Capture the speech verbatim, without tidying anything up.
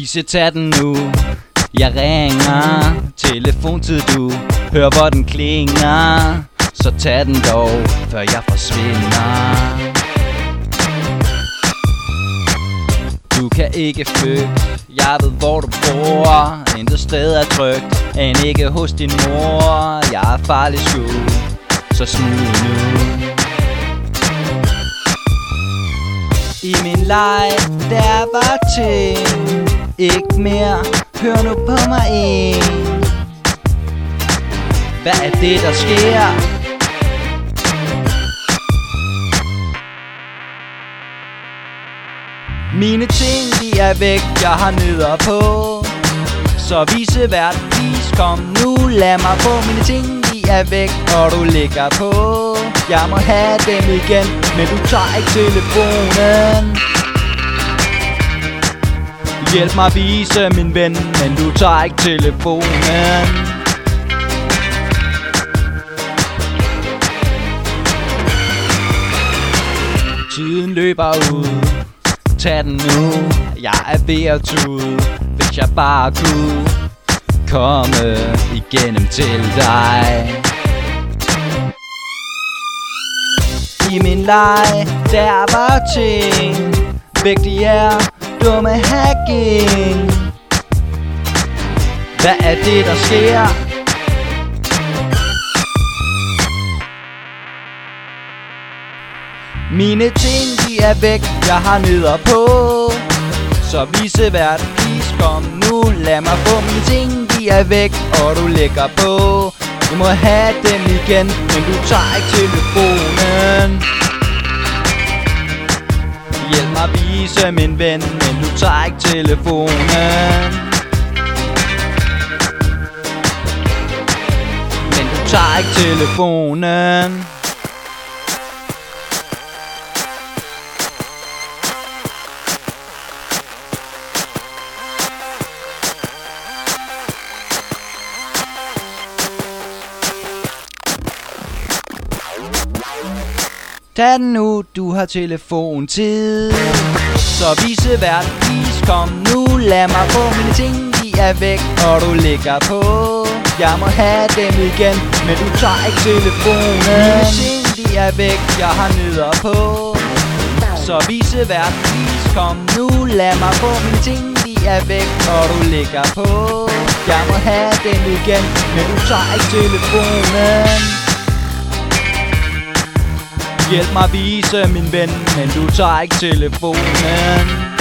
Vise, tag den nu. Jeg ringer. Telefon til du. Hør hvor den klinger. Så tag den dog, før jeg forsvinder. Du kan ikke flygte. Jeg ved hvor du bor. Intet sted er trygt, end ikke hos din mor. Jeg er farlig sku, så smid nu. I min leg, der var ting. Ikke mere, hør nu på mig en. Hvad er det der sker? Mine ting, de er væk, jeg har nødder på. Så vise hvert vis, kom nu, lad mig få. Mine ting, de er væk, og du ligger på. Jeg må have dem igen, men du tager ikke telefonen. Hjælp mig vise, min ven, men du tager ikke telefonen. Tiden løber ud. Tag den nu, jeg er ved at tude. Hvis jeg bare kunne komme igennem til dig. I min leg, der var ting. Vigtig er dumme hacking. Hvad er det der sker? Mine ting, de er væk, jeg har nødder på. Så vise hvert vis, kom nu, lad mig få. Mine ting, de er væk, og du ligger på. Du må have dem igen, men du tager ikke telefonen. Hjælp mig vise, min ven, men du tager ikke telefonen. Men du tager ikke telefonen. Tag den nu, du har telefontid. Så vise hvert vis, kom nu, lad mig få. Mine ting, de er væk, og du ligger på. Jeg må have dem igen, men du tager ikke telefonen. Mine ting, de er væk, jeg har nødder på. Så vise hvert vis, kom nu, lad mig få. Mine ting, de er væk, og du ligger på. Jeg må have dem igen, men du tager ikke telefonen. Hjælp mig vise, min ven, men du tager ikke telefonen.